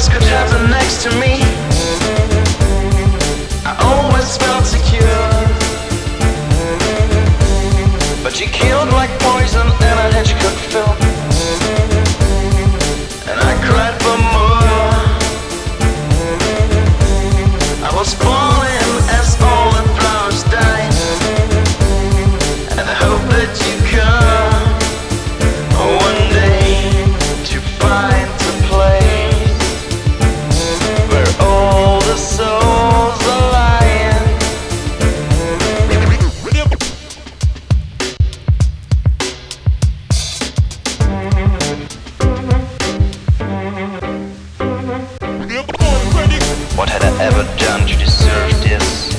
this could happen next to me. I always felt secure, but you killed like poison and I had you could fill. And I cried for more. I was falling as all the flowers died, and I hope that you come one day to find a place where all the souls are lying. What had I ever done to deserve this?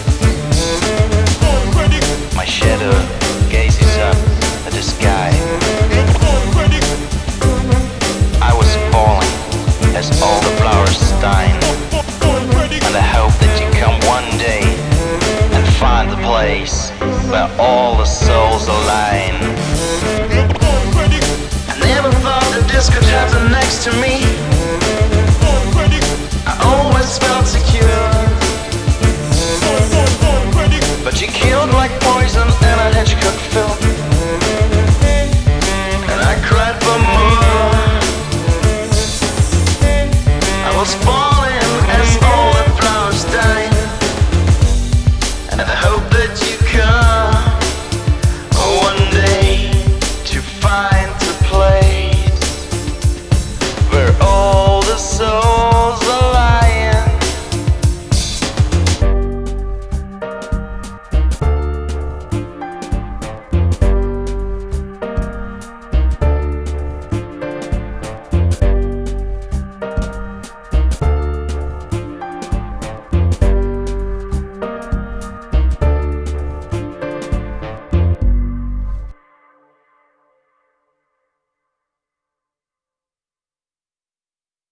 My shadow gazes up at the sky. I was falling as all the flowers died, and I hope that you come one day and find the place where all the souls align. I never thought that this could happen next to me.